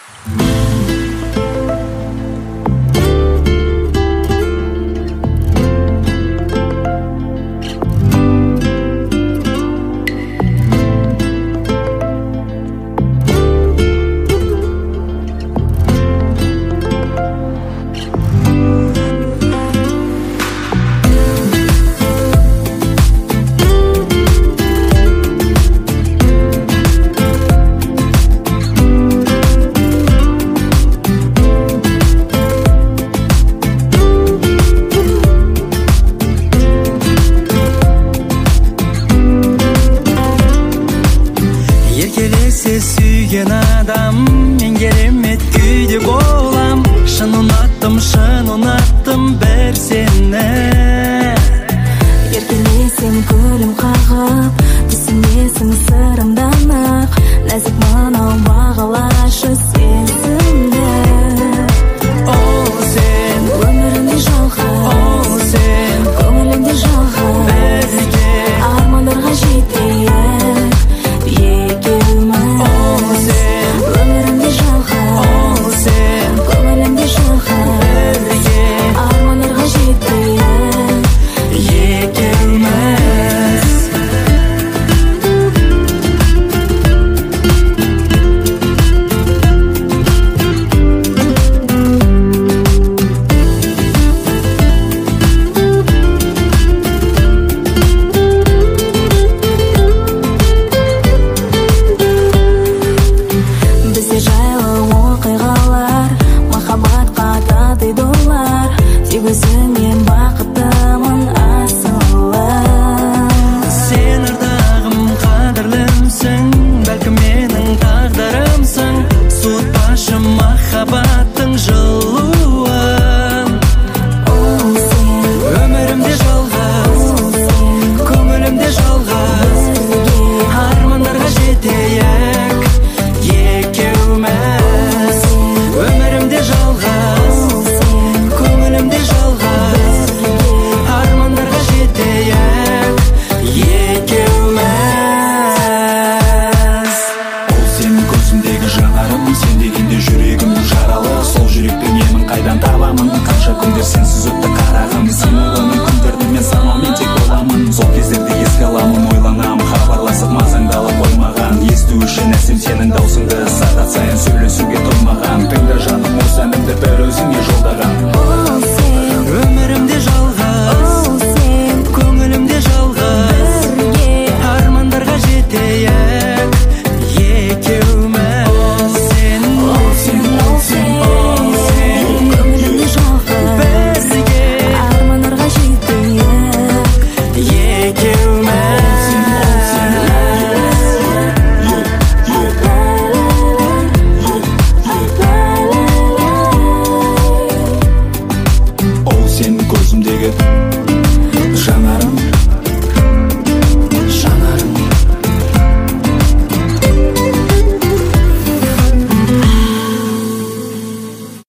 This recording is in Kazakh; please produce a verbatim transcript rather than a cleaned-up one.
Sүйген адам мен керемет күйде болам. Шын ұнаттым, шын ұнаттым бір сені. Еркелесең күлім қағып, түсінесің сырымдан ақ. Нәзік мынау бағалашы сезімді. Ол сен өмірімде жалғыз, ол сен көңілімде жалғыз. Бірге армандарға жетейік екеуміз. Өмірімде жалғыз, ол сен көңілімде жалғыз. Бірге армандарға жетейік екеуміз. Бізде жайлы оқиғалар, махаббатқа татиды олар. Тек өзіңмен бақыттымын асылы. Сен ардағым, қадірлімсің, бәлкім менің тағдырымсың. Суытпашы махаббаттың жылуын. Ол сен, Өмірімде жалғыз, көңілімде жалғыз. Армандарға жетейік екеуміз. Өмірімде жалғыз, көңілімде жалғыз. Армандарға жетейік екеуміз. Ол сенің көзіңдегі жанарым, сен дегенде жүрегім жаралы. Сол жүректен емін қайдан табамын, қанша күндер сенсіз өтті қарағым. Сен ойлаумен күндерді мен санаумен тек боламын. Сол кездерді еске аламын, ойланам, хабарласып мазаңдалып қоймаған. Есту үшін әсем сенің даусыңды, сағат сайын сөйлесуге тоймаған. Тыңда